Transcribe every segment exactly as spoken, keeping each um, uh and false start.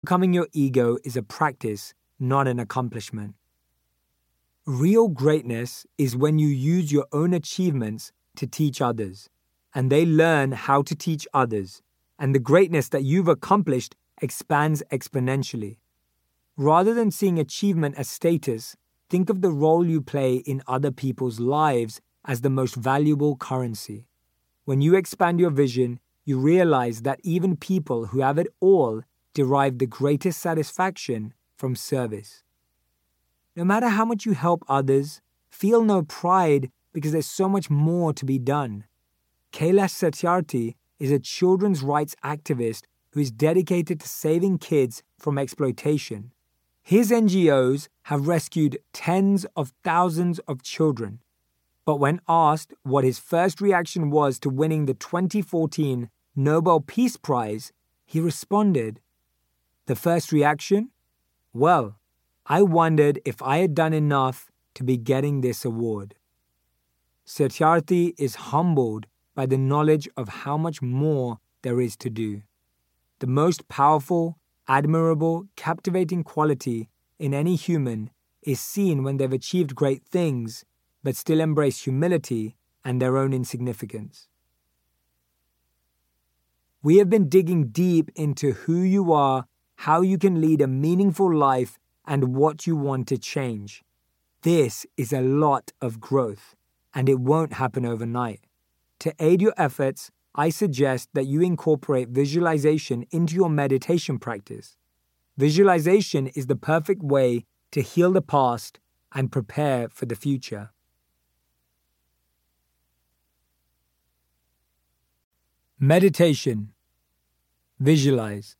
overcoming your ego is a practice, not an accomplishment. Real greatness is when you use your own achievements to teach others, and they learn how to teach others, and the greatness that you've accomplished expands exponentially. Rather than seeing achievement as status, think of the role you play in other people's lives as the most valuable currency. When you expand your vision, you realize that even people who have it all derive the greatest satisfaction from service. No matter how much you help others, feel no pride because there's so much more to be done. Kailash Satyarthi is a children's rights activist who is dedicated to saving kids from exploitation. His N G Os have rescued tens of thousands of children. But when asked what his first reaction was to winning the twenty fourteen Nobel Peace Prize, he responded, "The first reaction? Well, I wondered if I had done enough to be getting this award." Satyarthi is humbled by the knowledge of how much more there is to do. The most powerful, admirable, captivating quality in any human is seen when they've achieved great things, but still embrace humility and their own insignificance. We have been digging deep into who you are, how you can lead a meaningful life, and what you want to change. This is a lot of growth, and it won't happen overnight. To aid your efforts, I suggest that you incorporate visualization into your meditation practice. Visualization is the perfect way to heal the past and prepare for the future. Meditation. Visualize.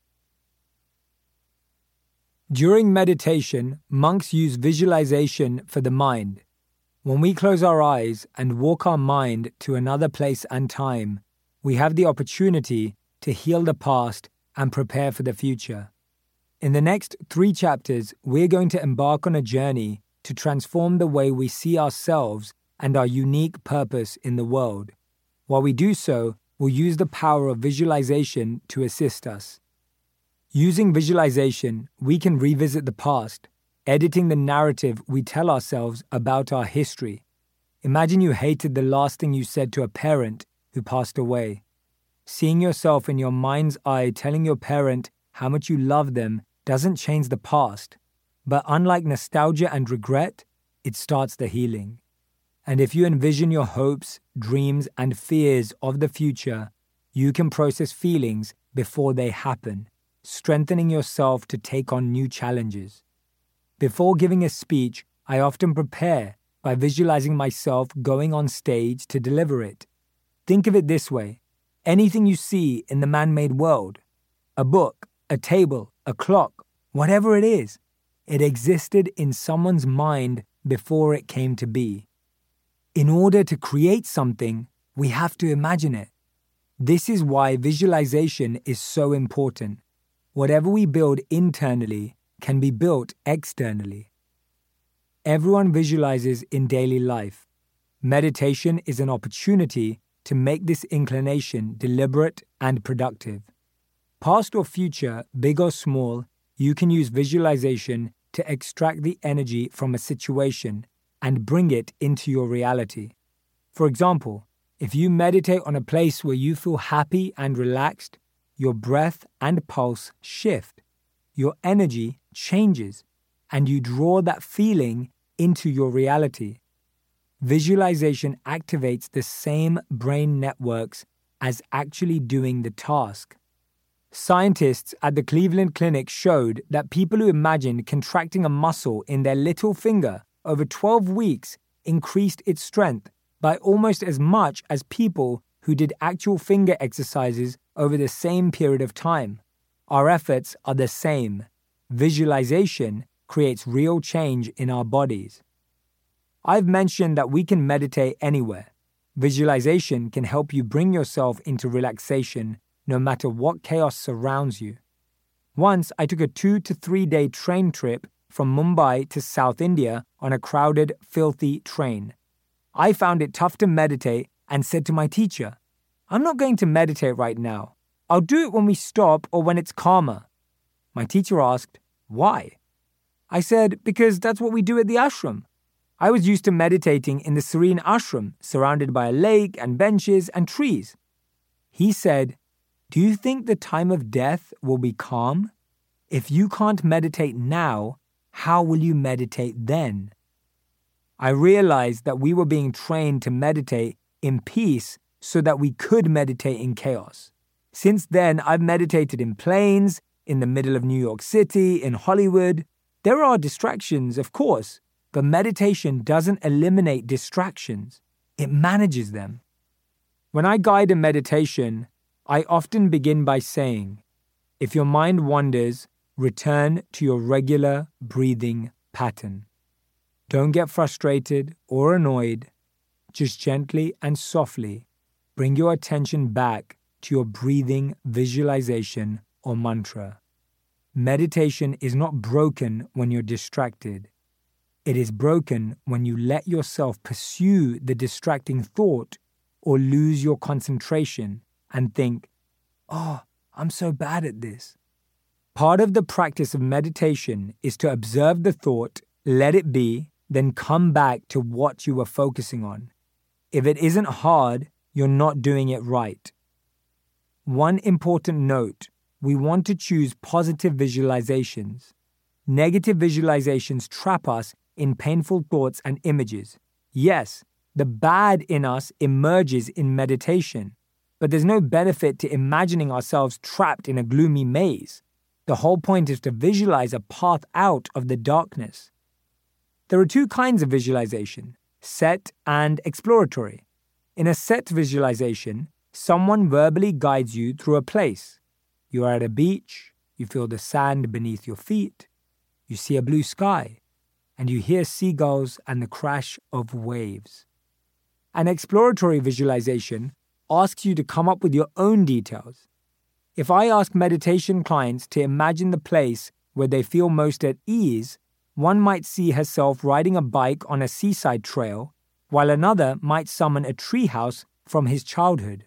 During meditation, monks use visualization for the mind. When we close our eyes and walk our mind to another place and time, we have the opportunity to heal the past and prepare for the future. In the next three chapters, we're going to embark on a journey to transform the way we see ourselves and our unique purpose in the world. While we do so, we'll use the power of visualization to assist us. Using visualization, we can revisit the past, editing the narrative we tell ourselves about our history. Imagine you hated the last thing you said to a parent who passed away. Seeing yourself in your mind's eye telling your parent how much you love them doesn't change the past, but unlike nostalgia and regret, it starts the healing. And if you envision your hopes, dreams, and fears of the future, you can process feelings before they happen, strengthening yourself to take on new challenges. Before giving a speech, I often prepare by visualizing myself going on stage to deliver it. Think of it this way: anything you see in the man-made world, a book, a table, a clock, whatever it is, it existed in someone's mind before it came to be. In order to create something, we have to imagine it. This is why visualization is so important. Whatever we build internally can be built externally. Everyone visualizes in daily life. Meditation is an opportunity to make this inclination deliberate and productive. Past or future, big or small, you can use visualization to extract the energy from a situation and bring it into your reality. For example, if you meditate on a place where you feel happy and relaxed, your breath and pulse shift, your energy changes, and you draw that feeling into your reality. Visualization activates the same brain networks as actually doing the task. Scientists at the Cleveland Clinic showed that people who imagined contracting a muscle in their little finger over twelve weeks increased its strength by almost as much as people who did actual finger exercises over the same period of time. Our efforts are the same. Visualization creates real change in our bodies. I've mentioned that we can meditate anywhere. Visualization can help you bring yourself into relaxation no matter what chaos surrounds you. Once I took a two to three day train trip from Mumbai to South India on a crowded, filthy train. I found it tough to meditate and said to my teacher, "I'm not going to meditate right now. I'll do it when we stop or when it's calmer." My teacher asked, "Why?" I said, "Because that's what we do at the ashram." I was used to meditating in the serene ashram, surrounded by a lake and benches and trees. He said, "Do you think the time of death will be calm? If you can't meditate now, how will you meditate then?" I realized that we were being trained to meditate in peace so that we could meditate in chaos. Since then, I've meditated in planes, in the middle of New York City, in Hollywood. There are distractions, of course, but meditation doesn't eliminate distractions. It manages them. When I guide a meditation, I often begin by saying, if your mind wanders, return to your regular breathing pattern. Don't get frustrated or annoyed. Just gently and softly bring your attention back to your breathing visualization or mantra. Meditation is not broken when you're distracted. It is broken when you let yourself pursue the distracting thought or lose your concentration and think, "Oh, I'm so bad at this." Part of the practice of meditation is to observe the thought, let it be, then come back to what you were focusing on. If it isn't hard, you're not doing it right. One important note, we want to choose positive visualizations. Negative visualizations trap us in painful thoughts and images. Yes, the bad in us emerges in meditation, but there's no benefit to imagining ourselves trapped in a gloomy maze. The whole point is to visualize a path out of the darkness. There are two kinds of visualization, set and exploratory. In a set visualization, someone verbally guides you through a place. You are at a beach, you feel the sand beneath your feet, you see a blue sky, and you hear seagulls and the crash of waves. An exploratory visualization asks you to come up with your own details. If I ask meditation clients to imagine the place where they feel most at ease, one might see herself riding a bike on a seaside trail, while another might summon a treehouse from his childhood.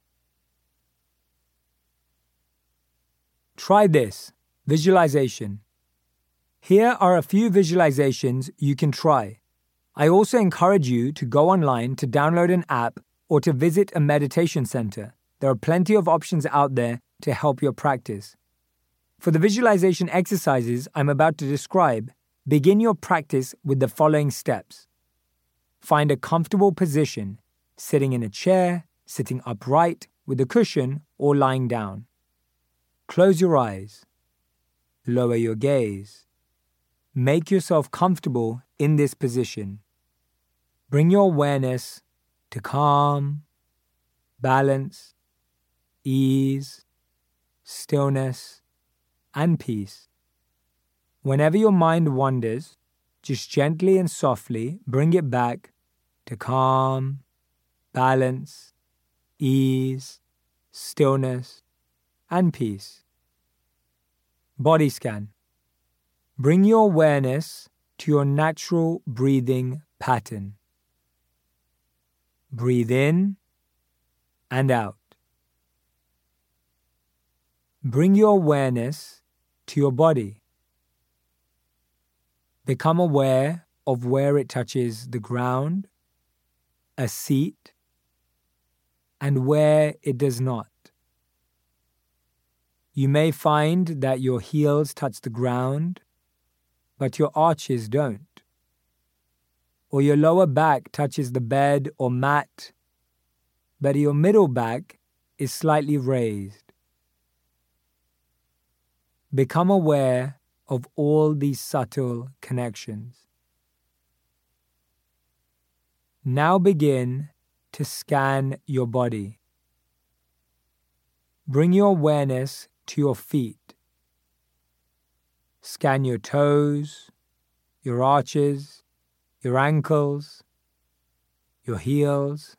Try this, visualization. Here are a few visualizations you can try. I also encourage you to go online to download an app or to visit a meditation center. There are plenty of options out there to help your practice. For the visualization exercises I'm about to describe, begin your practice with the following steps. Find a comfortable position, sitting in a chair, sitting upright with a cushion, or lying down. Close your eyes. Lower your gaze. Make yourself comfortable in this position. Bring your awareness to calm, balance, ease, stillness, and peace. Whenever your mind wanders, just gently and softly bring it back to calm, balance, ease, stillness, and peace. Body scan. Bring your awareness to your natural breathing pattern. Breathe in and out. Bring your awareness to your body. Become aware of where it touches the ground, a seat, and where it does not. You may find that your heels touch the ground, but your arches don't. Or your lower back touches the bed or mat, but your middle back is slightly raised. Become aware of all these subtle connections. Now begin to scan your body. Bring your awareness to your feet. Scan your toes, your arches, your ankles, your heels.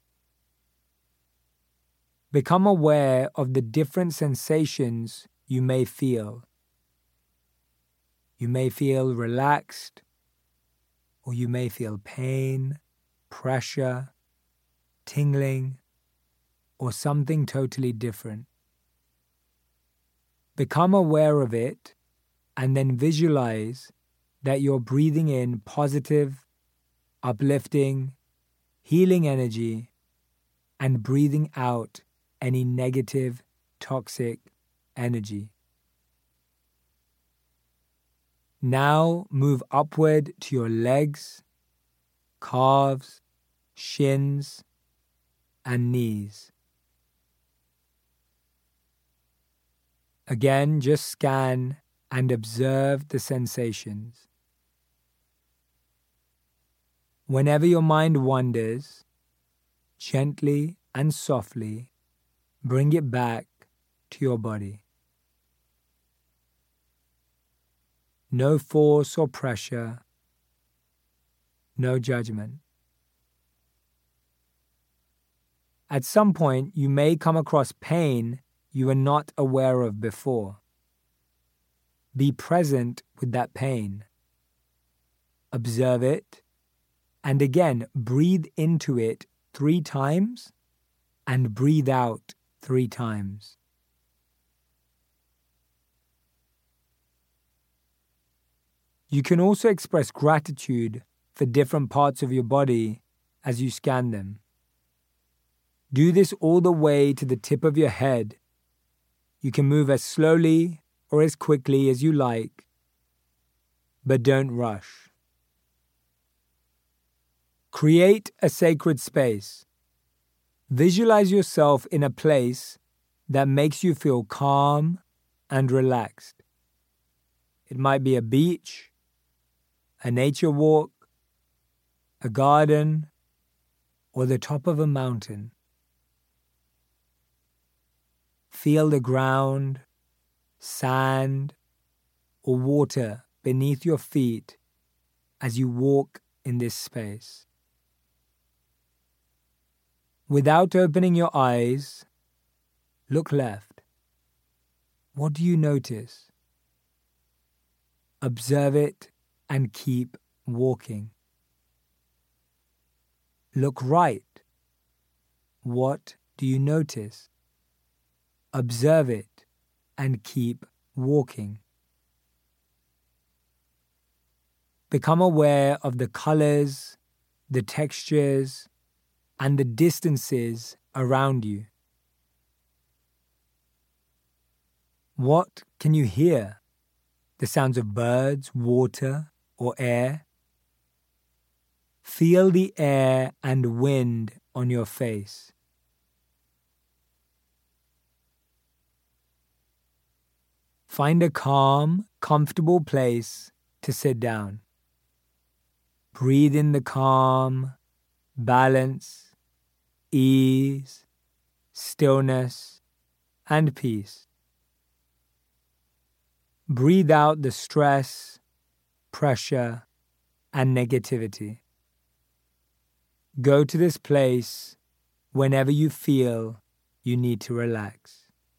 Become aware of the different sensations you may feel. You may feel relaxed, or you may feel pain, pressure, tingling, or something totally different. Become aware of it and then visualize that you're breathing in positive, uplifting, healing energy and breathing out any negative, toxic energy. Now move upward to your legs, calves, shins, and knees. Again, just scan and observe the sensations. Whenever your mind wanders, gently and softly bring it back to your body. No force or pressure, no judgment. At some point, you may come across pain you were not aware of before. Be present with that pain. Observe it, and again, breathe into it three times and breathe out three times. You can also express gratitude for different parts of your body as you scan them. Do this all the way to the tip of your head. You can move as slowly or as quickly as you like, but don't rush. Create a sacred space. Visualize yourself in a place that makes you feel calm and relaxed. It might be a beach, a nature walk, a garden, or the top of a mountain. Feel the ground, sand, or water beneath your feet as you walk in this space. Without opening your eyes, look left. What do you notice? Observe it and keep walking. Look right. What do you notice? Observe it and keep walking. Become aware of the colors, the textures, and the distances around you. What can you hear? The sounds of birds, water, or air? Feel the air and wind on your face. Find a calm, comfortable place to sit down. Breathe in the calm, balance, ease, stillness, and peace. Breathe out the stress, pressure, and negativity. Go to this place whenever you feel you need to relax.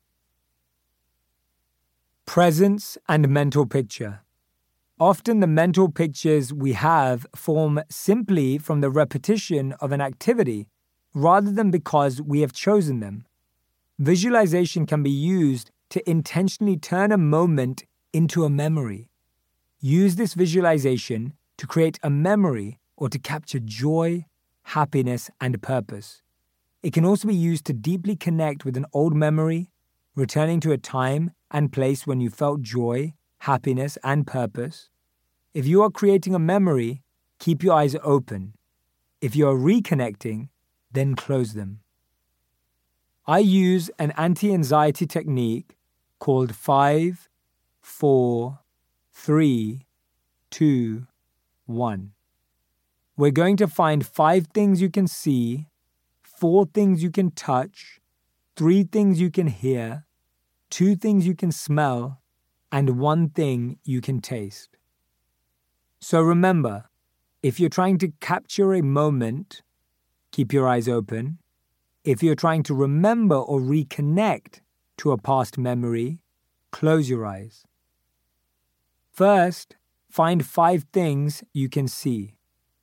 Presence and mental picture. Often the mental pictures we have form simply from the repetition of an activity rather than because we have chosen them. Visualization can be used to intentionally turn a moment into a memory. Use this visualization to create a memory or to capture joy, happiness, and purpose. It can also be used to deeply connect with an old memory, returning to a time and place when you felt joy, happiness, and purpose. If you are creating a memory, keep your eyes open. If you are reconnecting, then close them. I use an anti-anxiety technique called five, four, three, two, one. We're going to find five things you can see, four things you can touch, three things you can hear, two things you can smell, and one thing you can taste. So remember, if you're trying to capture a moment, keep your eyes open. If you're trying to remember or reconnect to a past memory, close your eyes. First, find five things you can see.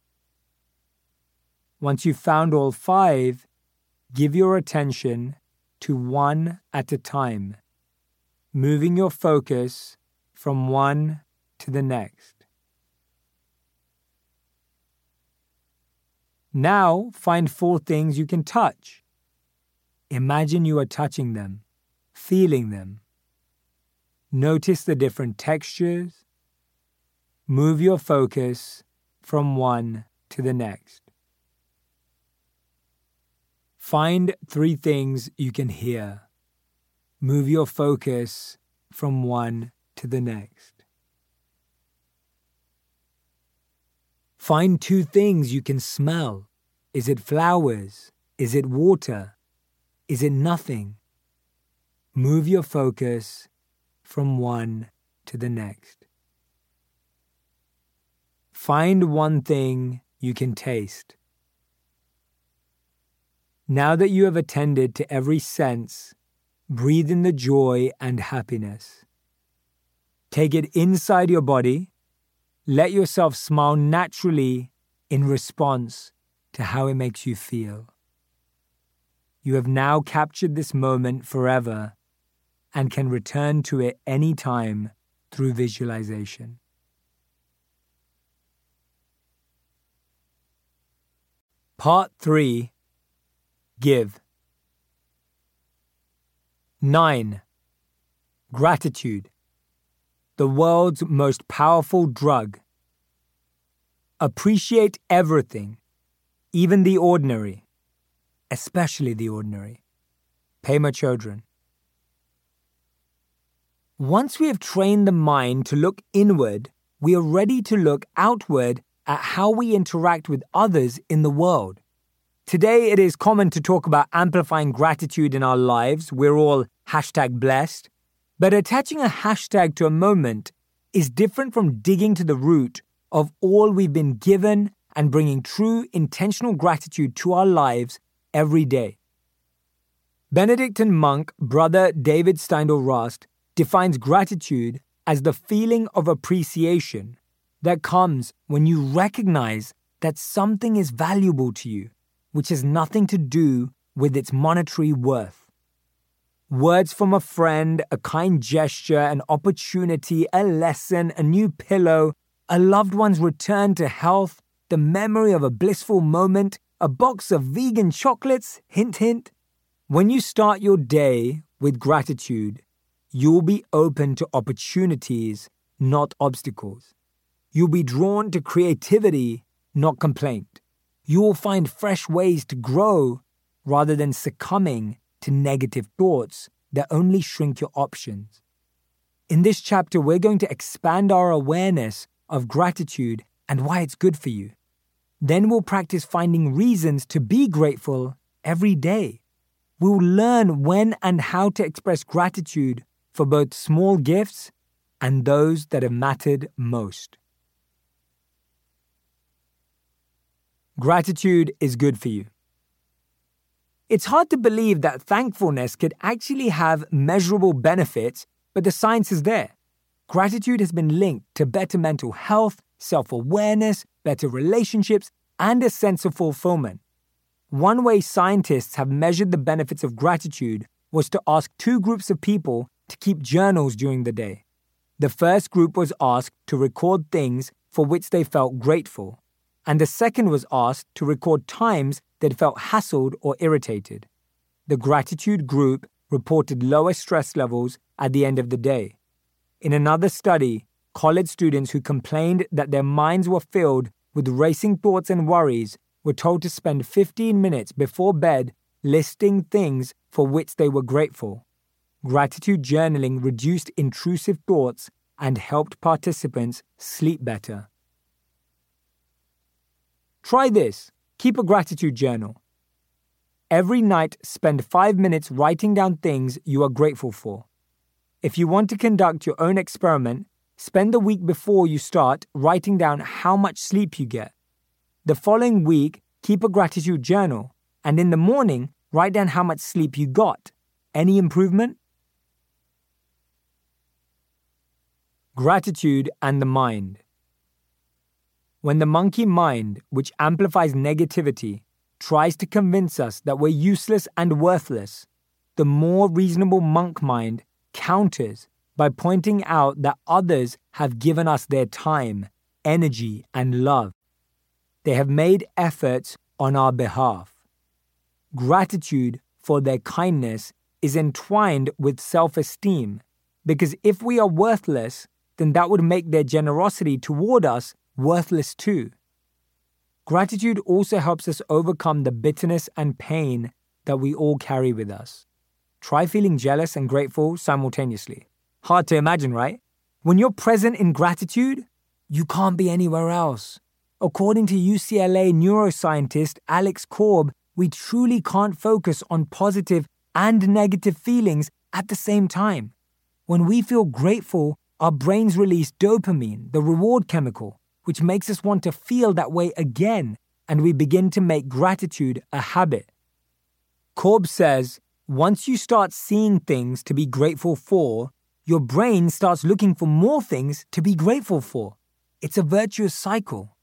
Once you've found all five, give your attention to one at a time, moving your focus from one to the next. Now find four things you can touch. Imagine you are touching them, feeling them. Notice the different textures. Move your focus from one to the next. Find three things you can hear. Move your focus from one to the next. Find two things you can smell. Is it flowers? Is it water? Is it nothing? Move your focus from one to the next. Find one thing you can taste. Now that you have attended to every sense, breathe in the joy and happiness. Take it inside your body. Let yourself smile naturally in response to how it makes you feel. You have now captured this moment forever and can return to it anytime through visualization. Part three. Give. nine. Gratitude. The world's most powerful drug. Appreciate everything, even the ordinary, especially the ordinary. Pema Chodron. Once we have trained the mind to look inward, we are ready to look outward at how we interact with others in the world. Today, it is common to talk about amplifying gratitude in our lives. We're all hashtag blessed. But attaching a hashtag to a moment is different from digging to the root of all we've been given and bringing true intentional gratitude to our lives every day. Benedictine monk Brother David Steindl-Rast defines gratitude as the feeling of appreciation that comes when you recognize that something is valuable to you, which has nothing to do with its monetary worth. Words from a friend, a kind gesture, an opportunity, a lesson, a new pillow, a loved one's return to health, the memory of a blissful moment, a box of vegan chocolates, hint, hint. When you start your day with gratitude, you'll be open to opportunities, not obstacles. You'll be drawn to creativity, not complaint. You will find fresh ways to grow rather than succumbing to negative thoughts that only shrink your options. In this chapter, we're going to expand our awareness of gratitude and why it's good for you. Then we'll practice finding reasons to be grateful every day. We'll learn when and how to express gratitude for both small gifts and those that have mattered most. Gratitude is good for you. It's hard to believe that thankfulness could actually have measurable benefits, but the science is there. Gratitude has been linked to better mental health, self-awareness, better relationships, and a sense of fulfillment. One way scientists have measured the benefits of gratitude was to ask two groups of people to keep journals during the day. The first group was asked to record things for which they felt grateful, and the second was asked to record times that felt hassled or irritated. The gratitude group reported lower stress levels at the end of the day. In another study, college students who complained that their minds were filled with racing thoughts and worries were told to spend fifteen minutes before bed listing things for which they were grateful. Gratitude journaling reduced intrusive thoughts and helped participants sleep better. Try this. Keep a gratitude journal. Every night, spend five minutes writing down things you are grateful for. If you want to conduct your own experiment, spend the week before you start writing down how much sleep you get. The following week, keep a gratitude journal, and in the morning, write down how much sleep you got. Any improvement? Gratitude and the mind. When the monkey mind, which amplifies negativity, tries to convince us that we're useless and worthless, the more reasonable monk mind counters by pointing out that others have given us their time, energy, and love. They have made efforts on our behalf. Gratitude for their kindness is entwined with self-esteem, because if we are worthless, then that would make their generosity toward us worthless too. Gratitude also helps us overcome the bitterness and pain that we all carry with us. Try feeling jealous and grateful simultaneously. Hard to imagine, right? When you're present in gratitude, you can't be anywhere else. According to U C L A neuroscientist Alex Korb, we truly can't focus on positive and negative feelings at the same time. When we feel grateful, our brains release dopamine, the reward chemical, which makes us want to feel that way again, and we begin to make gratitude a habit. Korb says, once you start seeing things to be grateful for, your brain starts looking for more things to be grateful for. It's a virtuous cycle.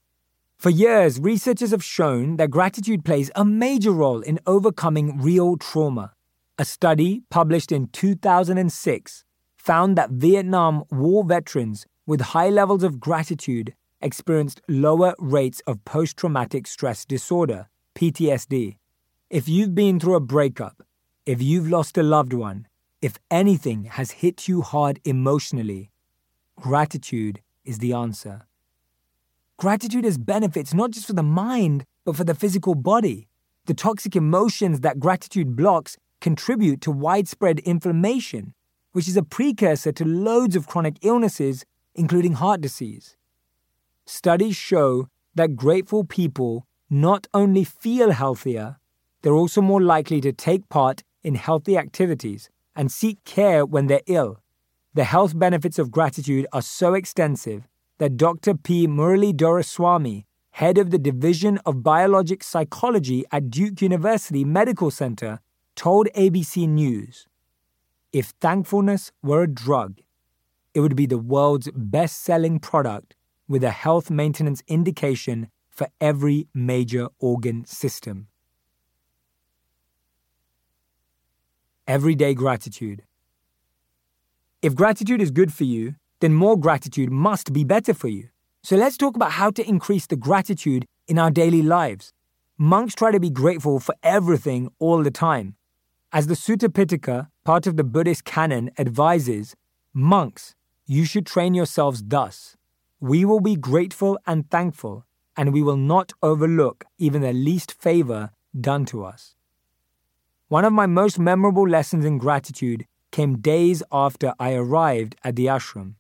For years, researchers have shown that gratitude plays a major role in overcoming real trauma. A study published in two thousand six found that Vietnam War veterans with high levels of gratitude experienced lower rates of post-traumatic stress disorder, P T S D. If you've been through a breakup, if you've lost a loved one, if anything has hit you hard emotionally, gratitude is the answer. Gratitude has benefits not just for the mind, but for the physical body. The toxic emotions that gratitude blocks contribute to widespread inflammation, which is a precursor to loads of chronic illnesses, including heart disease. Studies show that grateful people not only feel healthier, they're also more likely to take part in healthy activities and seek care when they're ill. The health benefits of gratitude are so extensive that Doctor P. Murali Doraiswamy, head of the Division of Biologic Psychology at Duke University Medical Center, told A B C News, "If thankfulness were a drug, it would be the world's best-selling product with a health maintenance indication for every major organ system." Everyday gratitude. If gratitude is good for you, then more gratitude must be better for you. So let's talk about how to increase the gratitude in our daily lives. Monks try to be grateful for everything all the time. As the Sutta Pitaka, part of the Buddhist canon, advises, monks, you should train yourselves thus. We will be grateful and thankful, and we will not overlook even the least favor done to us. One of my most memorable lessons in gratitude came days after I arrived at the ashram.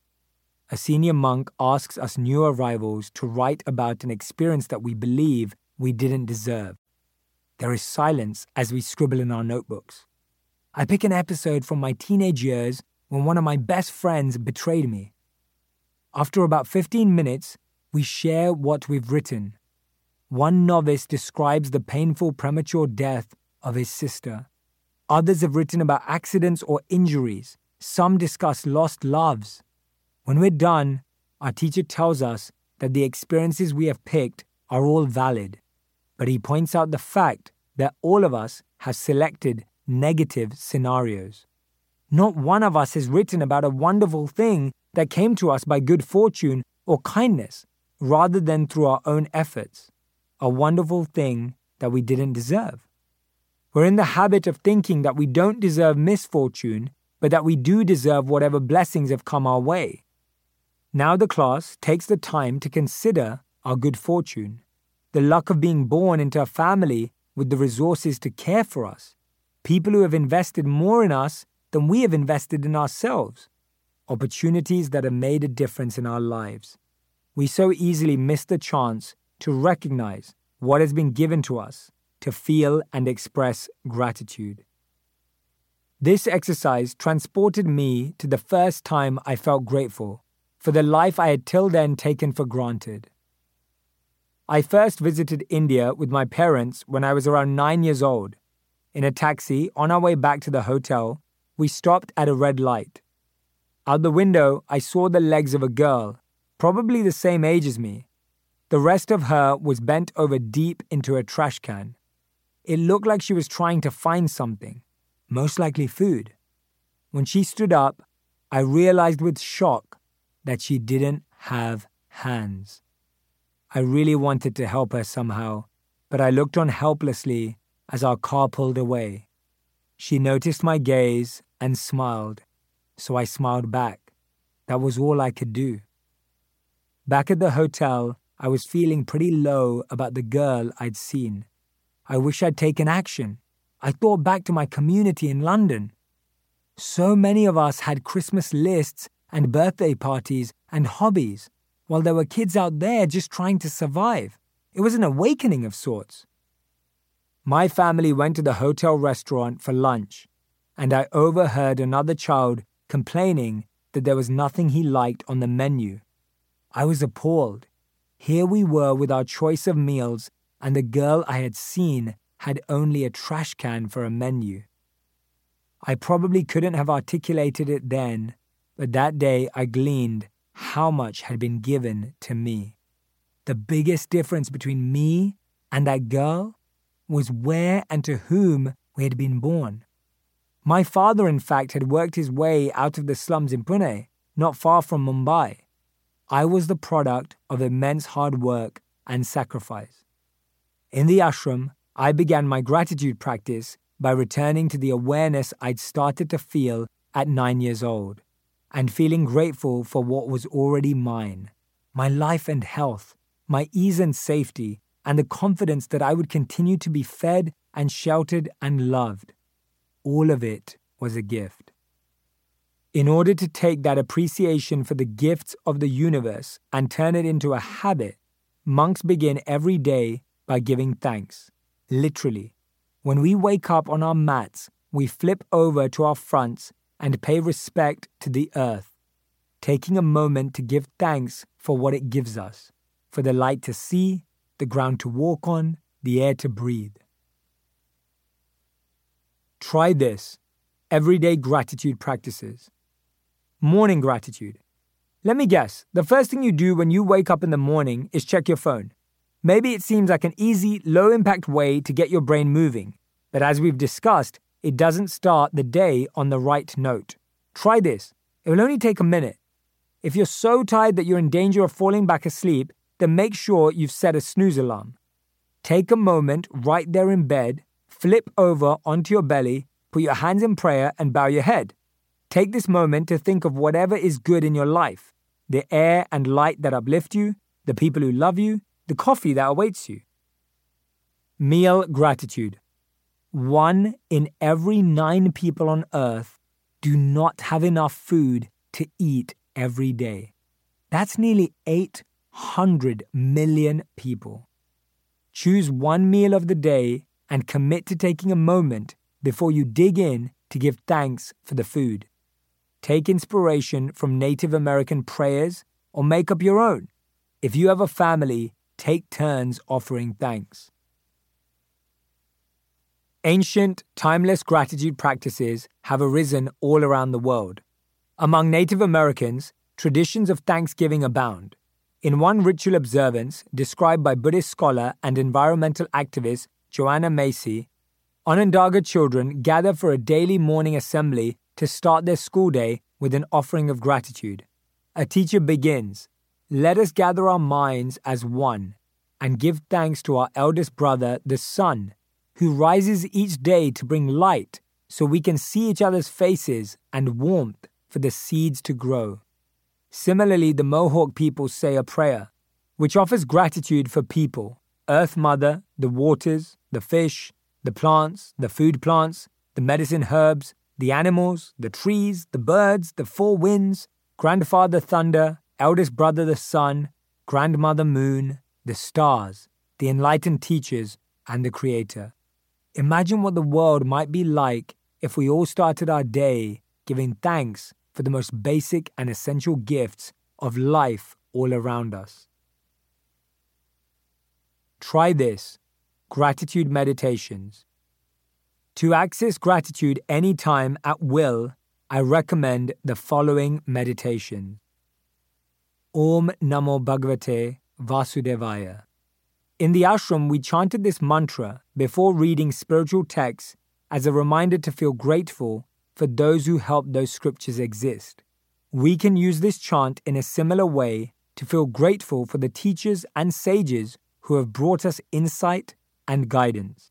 A senior monk asks us new arrivals to write about an experience that we believe we didn't deserve. There is silence as we scribble in our notebooks. I pick an episode from my teenage years when one of my best friends betrayed me. After about fifteen minutes, we share what we've written. One novice describes the painful premature death of his sister. Others have written about accidents or injuries. Some discuss lost loves. When we're done, our teacher tells us that the experiences we have picked are all valid, but he points out the fact that all of us have selected negative scenarios. Not one of us has written about a wonderful thing that came to us by good fortune or kindness, rather than through our own efforts, a wonderful thing that we didn't deserve. We're in the habit of thinking that we don't deserve misfortune, but that we do deserve whatever blessings have come our way. Now the class takes the time to consider our good fortune, the luck of being born into a family with the resources to care for us, people who have invested more in us than we have invested in ourselves, opportunities that have made a difference in our lives. We so easily miss the chance to recognize what has been given to us, to feel and express gratitude. This exercise transported me to the first time I felt grateful for the life I had till then taken for granted. I first visited India with my parents when I was around nine years old. In a taxi, on our way back to the hotel, we stopped at a red light. Out the window, I saw the legs of a girl, probably the same age as me. The rest of her was bent over deep into a trash can. It looked like she was trying to find something, most likely food. When she stood up, I realized with shock that she didn't have hands. I really wanted to help her somehow, but I looked on helplessly as our car pulled away. She noticed my gaze and smiled, so I smiled back. That was all I could do. Back at the hotel, I was feeling pretty low about the girl I'd seen. I wish I'd taken action. I thought back to my community in London. So many of us had Christmas lists and birthday parties and hobbies, while there were kids out there just trying to survive. It was an awakening of sorts. My family went to the hotel restaurant for lunch, and I overheard another child complaining that there was nothing he liked on the menu. I was appalled. Here we were with our choice of meals, and the girl I had seen had only a trash can for a menu. I probably couldn't have articulated it then, but that day I gleaned how much had been given to me. The biggest difference between me and that girl was where and to whom we had been born. My father, in fact, had worked his way out of the slums in Pune, not far from Mumbai. I was the product of immense hard work and sacrifice. In the ashram, I began my gratitude practice by returning to the awareness I'd started to feel at nine years old, and feeling grateful for what was already mine, my life and health, my ease and safety, and the confidence that I would continue to be fed and sheltered and loved. All of it was a gift. In order to take that appreciation for the gifts of the universe and turn it into a habit, monks begin every day by giving thanks. Literally. When we wake up on our mats, we flip over to our fronts and pay respect to the earth, taking a moment to give thanks for what it gives us, for the light to see, the ground to walk on, the air to breathe. Try this. Everyday gratitude practices. Morning gratitude. Let me guess, the first thing you do when you wake up in the morning is check your phone. Maybe it seems like an easy, low-impact way to get your brain moving, but as we've discussed, it doesn't start the day on the right note. Try this. It will only take a minute. If you're so tired that you're in danger of falling back asleep, then make sure you've set a snooze alarm. Take a moment right there in bed, flip over onto your belly, put your hands in prayer and bow your head. Take this moment to think of whatever is good in your life, the air and light that uplift you, the people who love you, the coffee that awaits you. Meal gratitude. One in every nine people on earth do not have enough food to eat every day. That's nearly eight hundred million people. Choose one meal of the day and commit to taking a moment before you dig in to give thanks for the food. Take inspiration from Native American prayers or make up your own. If you have a family, take turns offering thanks. Ancient, timeless gratitude practices have arisen all around the world. Among Native Americans, traditions of Thanksgiving abound. In one ritual observance described by Buddhist scholar and environmental activist Joanna Macy, Onondaga children gather for a daily morning assembly to start their school day with an offering of gratitude. A teacher begins, "Let us gather our minds as one and give thanks to our eldest brother, the sun, who rises each day to bring light so we can see each other's faces and warmth for the seeds to grow." Similarly, the Mohawk people say a prayer, which offers gratitude for people, Earth Mother, the waters, the fish, the plants, the food plants, the medicine herbs, the animals, the trees, the birds, the four winds, Grandfather Thunder, eldest brother the sun, Grandmother Moon, the stars, the enlightened teachers, and the Creator. Imagine what the world might be like if we all started our day giving thanks for the most basic and essential gifts of life all around us. Try this. Gratitude meditations. To access gratitude anytime at will, I recommend the following meditation. Om Namo Bhagavate Vasudevaya. In the ashram, we chanted this mantra before reading spiritual texts as a reminder to feel grateful for those who helped those scriptures exist. We can use this chant in a similar way to feel grateful for the teachers and sages who have brought us insight and guidance.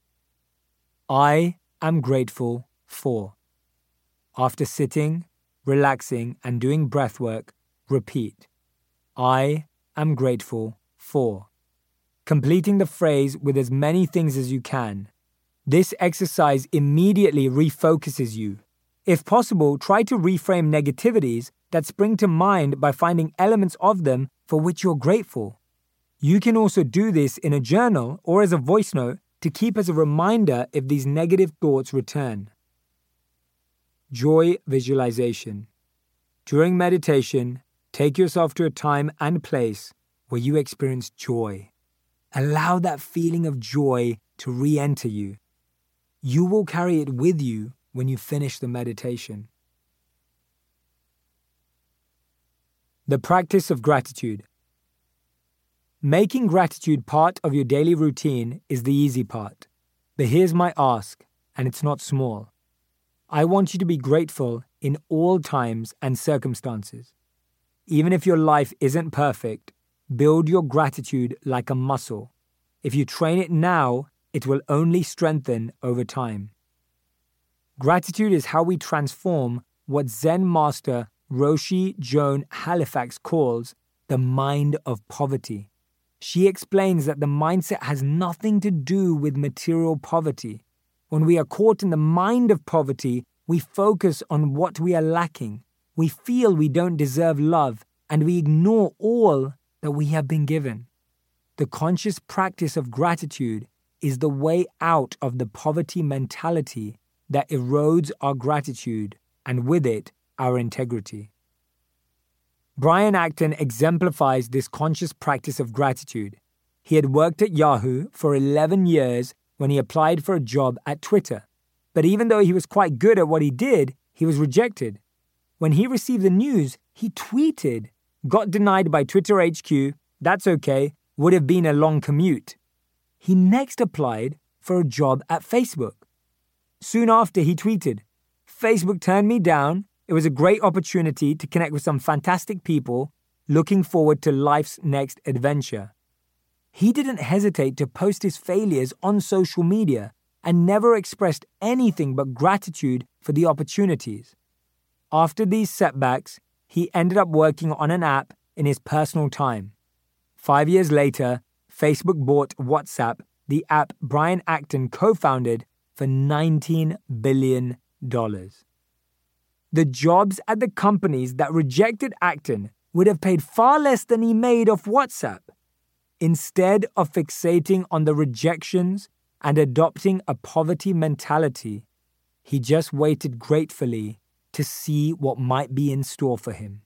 I am grateful for. After sitting, relaxing, and doing breathwork, repeat, I am grateful for. Completing the phrase with as many things as you can. This exercise immediately refocuses you. If possible, try to reframe negativities that spring to mind by finding elements of them for which you're grateful. You can also do this in a journal or as a voice note to keep as a reminder if these negative thoughts return. Joy visualization. During meditation, take yourself to a time and place where you experience joy. Allow that feeling of joy to re-enter you. You will carry it with you when you finish the meditation. The practice of gratitude. Making gratitude part of your daily routine is the easy part. But here's my ask, and it's not small. I want you to be grateful in all times and circumstances. Even if your life isn't perfect, build your gratitude like a muscle. If you train it now, it will only strengthen over time. Gratitude is how we transform what Zen master Roshi Joan Halifax calls the mind of poverty. She explains that the mindset has nothing to do with material poverty. When we are caught in the mind of poverty, we focus on what we are lacking. We feel we don't deserve love, and we ignore all that we have been given. The conscious practice of gratitude is the way out of the poverty mentality that erodes our gratitude and with it, our integrity. Brian Acton exemplifies this conscious practice of gratitude. He had worked at Yahoo for eleven years when he applied for a job at Twitter. But even though he was quite good at what he did, he was rejected. When he received the news, he tweeted, "Got denied by Twitter H Q, that's okay, would have been a long commute." He next applied for a job at Facebook. Soon after, he tweeted, "Facebook turned me down. It was a great opportunity to connect with some fantastic people, looking forward to life's next adventure." He didn't hesitate to post his failures on social media and never expressed anything but gratitude for the opportunities. After these setbacks, he ended up working on an app in his personal time. Five years later, Facebook bought WhatsApp, the app Brian Acton co-founded, for nineteen billion dollars. The jobs at the companies that rejected Acton would have paid far less than he made off WhatsApp. Instead of fixating on the rejections and adopting a poverty mentality, he just waited gratefully to see what might be in store for him.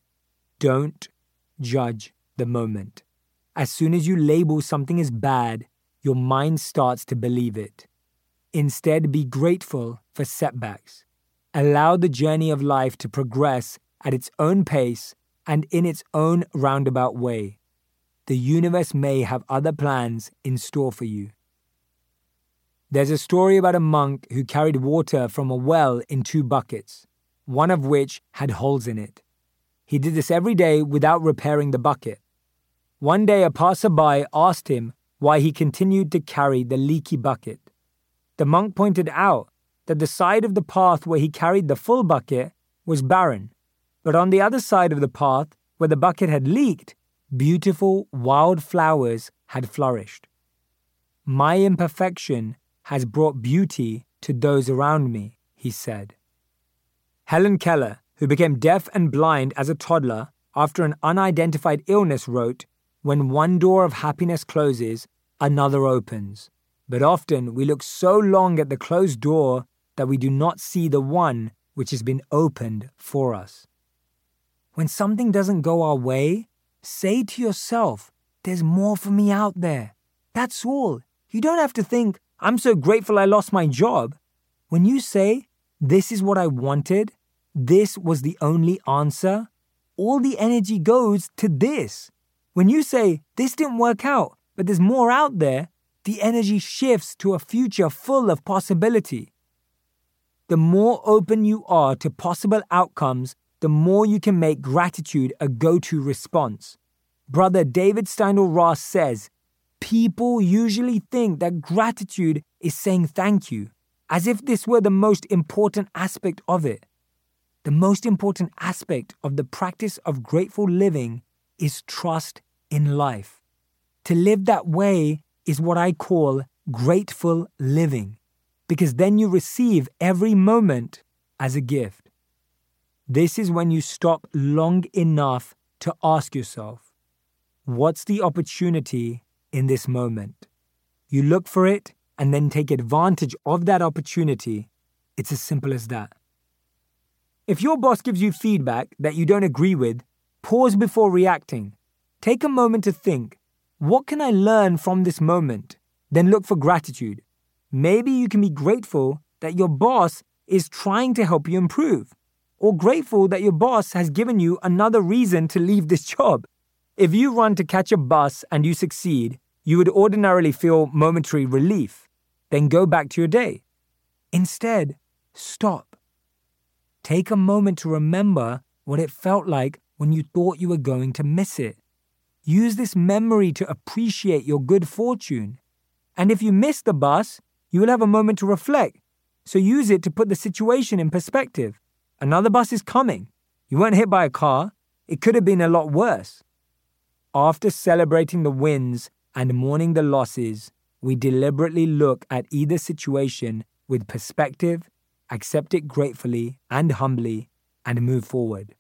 Don't judge the moment. As soon as you label something as bad, your mind starts to believe it. Instead, be grateful for setbacks. Allow the journey of life to progress at its own pace and in its own roundabout way. The universe may have other plans in store for you. There's a story about a monk who carried water from a well in two buckets, one of which had holes in it. He did this every day without repairing the bucket. One day a passerby asked him why he continued to carry the leaky bucket. The monk pointed out that the side of the path where he carried the full bucket was barren, but on the other side of the path, where the bucket had leaked, beautiful wild flowers had flourished. My imperfection has brought beauty to those around me, he said. Helen Keller, who became deaf and blind as a toddler after an unidentified illness, wrote, "When one door of happiness closes, another opens. But often we look so long at the closed door that we do not see the one which has been opened for us." When something doesn't go our way, say to yourself, "There's more for me out there." That's all. You don't have to think, "I'm so grateful I lost my job." When you say, "This is what I wanted, this was the only answer," all the energy goes to this. When you say, "This didn't work out, but there's more out there," the energy shifts to a future full of possibility. The more open you are to possible outcomes, the more you can make gratitude a go-to response. Brother David Steindl-Rast says, people usually think that gratitude is saying thank you, as if this were the most important aspect of it. The most important aspect of the practice of grateful living is trust in life. To live that way is what I call grateful living, because then you receive every moment as a gift. This is when you stop long enough to ask yourself, what's the opportunity in this moment? You look for it and then take advantage of that opportunity. It's as simple as that. If your boss gives you feedback that you don't agree with, pause before reacting. Take a moment to think, what can I learn from this moment? Then look for gratitude. Maybe you can be grateful that your boss is trying to help you improve, or grateful that your boss has given you another reason to leave this job. If you run to catch a bus and you succeed, you would ordinarily feel momentary relief, then go back to your day. Instead, stop. Take a moment to remember what it felt like when you thought you were going to miss it. Use this memory to appreciate your good fortune. And if you miss the bus, you will have a moment to reflect. So use it to put the situation in perspective. Another bus is coming. You weren't hit by a car. It could have been a lot worse. After celebrating the wins and mourning the losses, we deliberately look at either situation with perspective, accept it gratefully and humbly, and move forward.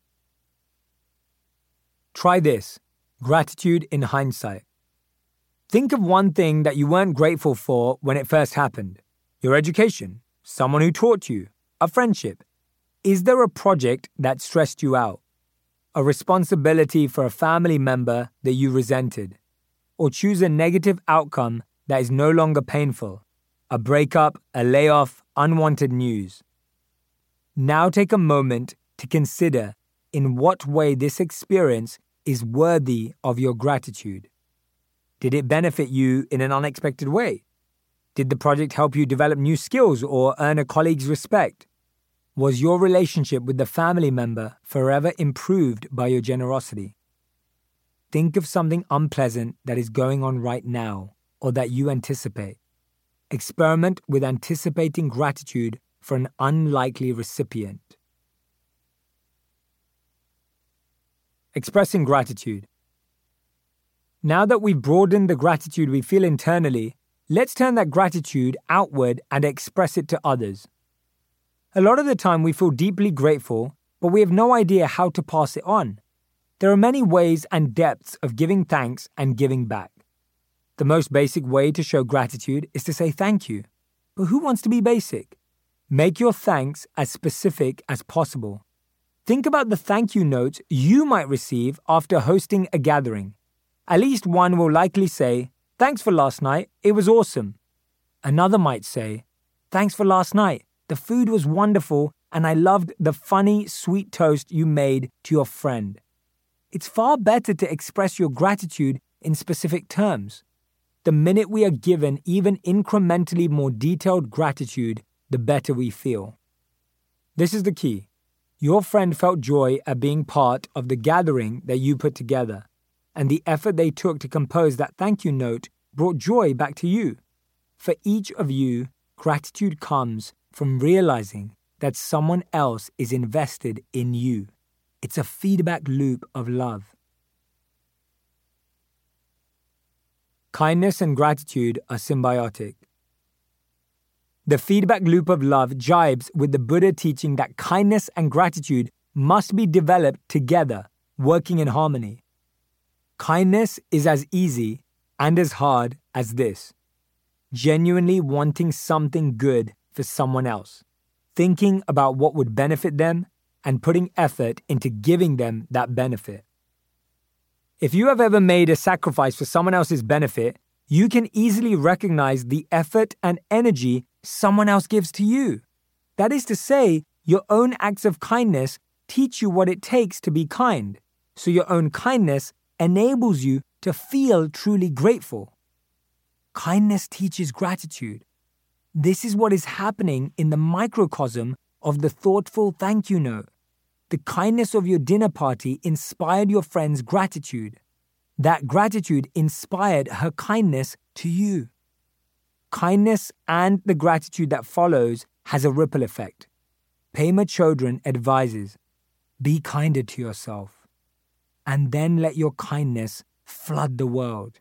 Try this, gratitude in hindsight. Think of one thing that you weren't grateful for when it first happened. Your education, someone who taught you, a friendship. Is there a project that stressed you out? A responsibility for a family member that you resented? Or choose a negative outcome that is no longer painful? A breakup, a layoff, unwanted news. Now take a moment to consider in what way this experience is worthy of your gratitude. Did it benefit you in an unexpected way? Did the project help you develop new skills or earn a colleague's respect? Was your relationship with the family member forever improved by your generosity? Think of something unpleasant that is going on right now or that you anticipate. Experiment with anticipating gratitude for an unlikely recipient. Expressing gratitude. Now that we've broadened the gratitude we feel internally, let's turn that gratitude outward and express it to others. A lot of the time we feel deeply grateful, but we have no idea how to pass it on. There are many ways and depths of giving thanks and giving back. The most basic way to show gratitude is to say thank you. But who wants to be basic? Make your thanks as specific as possible. Think about the thank you notes you might receive after hosting a gathering. At least one will likely say, "Thanks for last night, it was awesome." Another might say, "Thanks for last night, the food was wonderful and I loved the funny, sweet toast you made to your friend." It's far better to express your gratitude in specific terms. The minute we are given even incrementally more detailed gratitude, the better we feel. This is the key. Your friend felt joy at being part of the gathering that you put together, and the effort they took to compose that thank you note brought joy back to you. For each of you, gratitude comes from realizing that someone else is invested in you. It's a feedback loop of love. Kindness and gratitude are symbiotic. The feedback loop of love jibes with the Buddha teaching that kindness and gratitude must be developed together, working in harmony. Kindness is as easy and as hard as this: genuinely wanting something good for someone else, thinking about what would benefit them, and putting effort into giving them that benefit. If you have ever made a sacrifice for someone else's benefit, you can easily recognize the effort and energy someone else gives to you. That is to say, your own acts of kindness teach you what it takes to be kind, so your own kindness enables you to feel truly grateful. Kindness teaches gratitude. This is what is happening in the microcosm of the thoughtful thank you note. the kindness of your dinner party inspired your friend's gratitude. That gratitude inspired her kindness to you. Kindness and the gratitude that follows has a ripple effect. Pema Chodron advises, be kinder to yourself, and then let your kindness flood the world.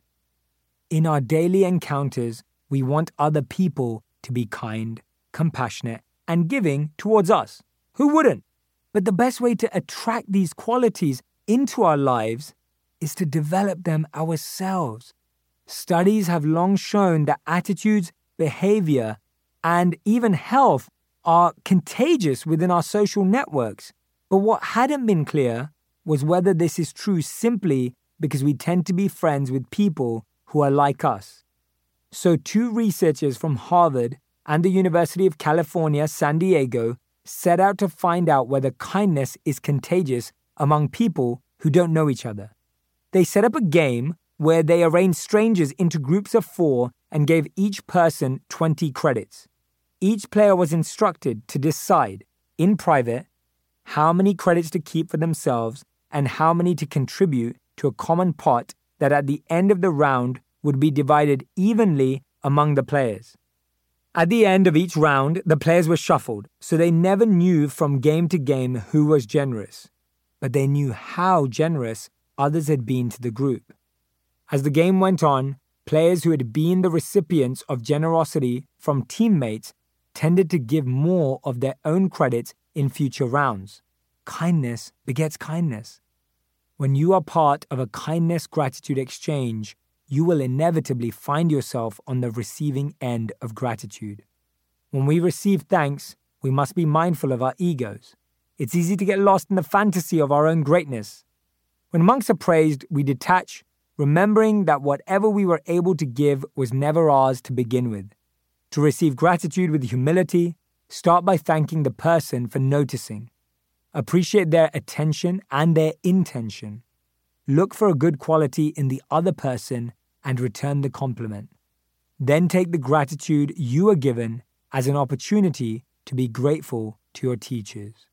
In our daily encounters, we want other people to be kind, compassionate, and giving towards us. Who wouldn't? But the best way to attract these qualities into our lives is to develop them ourselves. Studies have long shown that attitudes, behavior, and even health are contagious within our social networks. But what hadn't been clear was whether this is true simply because we tend to be friends with people who are like us. So two researchers from Harvard and the University of California, San Diego, set out to find out whether kindness is contagious among people who don't know each other. They set up a game where they arranged strangers into groups of four and gave each person twenty credits. Each player was instructed to decide, in private, how many credits to keep for themselves and how many to contribute to a common pot that at the end of the round would be divided evenly among the players. At the end of each round, the players were shuffled, so they never knew from game to game who was generous, but they knew how generous others had been to the group. As the game went on, players who had been the recipients of generosity from teammates tended to give more of their own credits in future rounds. Kindness begets kindness. When you are part of a kindness-gratitude exchange, you will inevitably find yourself on the receiving end of gratitude. When we receive thanks, we must be mindful of our egos. It's easy to get lost in the fantasy of our own greatness. When monks are praised, we detach, remembering that whatever we were able to give was never ours to begin with. To receive gratitude with humility, start by thanking the person for noticing. Appreciate their attention and their intention. Look for a good quality in the other person and return the compliment. Then take the gratitude you are given as an opportunity to be grateful to your teachers.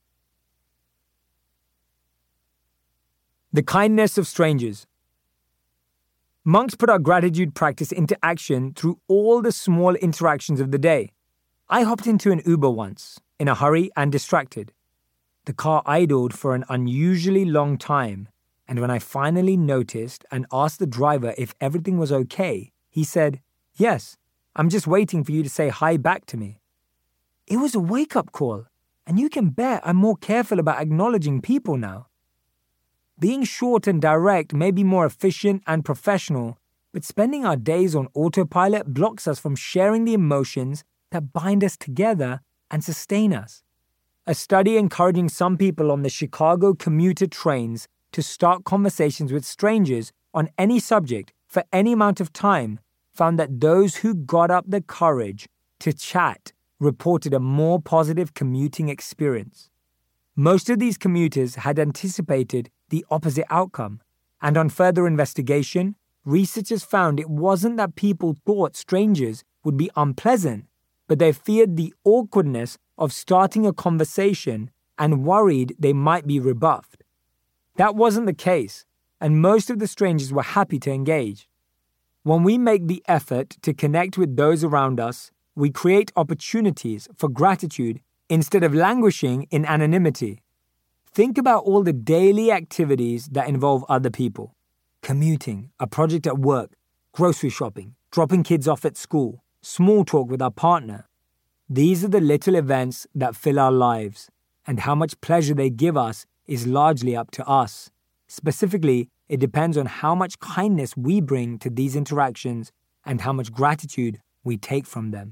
The kindness of strangers. Monks put our gratitude practice into action through all the small interactions of the day. I hopped into an Uber once, in a hurry and distracted. The car idled for an unusually long time, and when I finally noticed and asked the driver if everything was okay, he said, "Yes, I'm just waiting for you to say hi back to me." It was a wake-up call, and you can bet I'm more careful about acknowledging people now. Being short and direct may be more efficient and professional, but spending our days on autopilot blocks us from sharing the emotions that bind us together and sustain us. A study encouraging some people on the Chicago commuter trains to start conversations with strangers on any subject for any amount of time found that those who got up the courage to chat reported a more positive commuting experience. Most of these commuters had anticipated the opposite outcome, and on further investigation, researchers found it wasn't that people thought strangers would be unpleasant, but they feared the awkwardness of starting a conversation and worried they might be rebuffed. That wasn't the case, and most of the strangers were happy to engage. When we make the effort to connect with those around us, we create opportunities for gratitude instead of languishing in anonymity. Think about all the daily activities that involve other people. Commuting, a project at work, grocery shopping, dropping kids off at school, small talk with our partner. These are the little events that fill our lives, and how much pleasure they give us is largely up to us. Specifically, it depends on how much kindness we bring to these interactions and how much gratitude we take from them.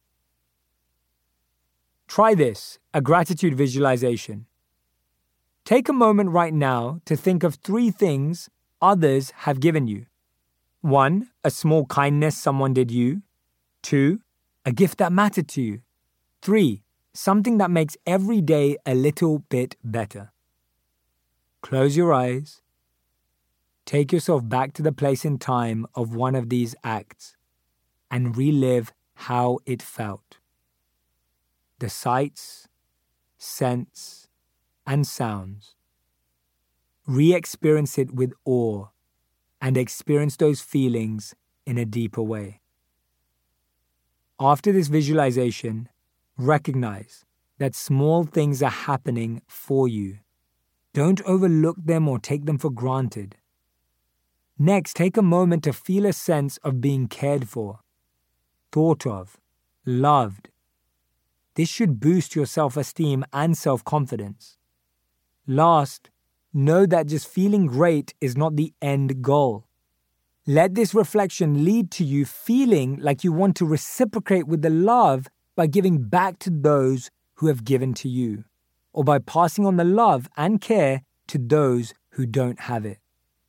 Try this, a gratitude visualization. Take a moment right now to think of three things others have given you. One, a small kindness someone did you. Two, a gift that mattered to you. Three, something that makes every day a little bit better. Close your eyes. Take yourself back to the place in time of one of these acts and relive how it felt. The sights, scents, and sounds. Re-experience it with awe and experience those feelings in a deeper way. After this visualization, recognize that small things are happening for you. Don't overlook them or take them for granted. Next, take a moment to feel a sense of being cared for, thought of, loved. This should boost your self-esteem and self-confidence. Last, know that just feeling great is not the end goal. Let this reflection lead to you feeling like you want to reciprocate with the love by giving back to those who have given to you, or by passing on the love and care to those who don't have it.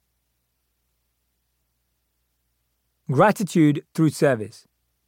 Gratitude through service.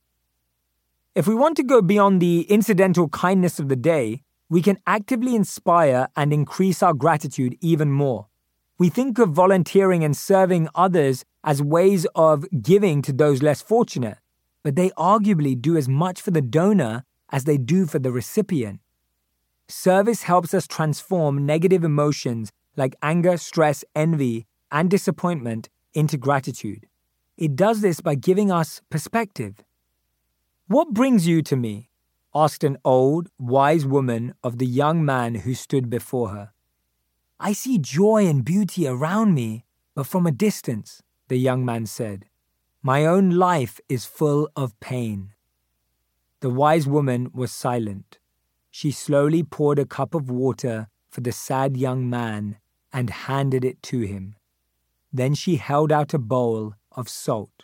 If we want to go beyond the incidental kindness of the day, we can actively inspire and increase our gratitude even more. We think of volunteering and serving others as ways of giving to those less fortunate, but they arguably do as much for the donor as they do for the recipient. Service helps us transform negative emotions like anger, stress, envy, and disappointment into gratitude. It does this by giving us perspective. "What brings you to me?" asked an old, wise woman of the young man who stood before her. "I see joy and beauty around me, but from a distance," the young man said. "My own life is full of pain." The wise woman was silent. She slowly poured a cup of water for the sad young man and handed it to him. Then she held out a bowl of salt.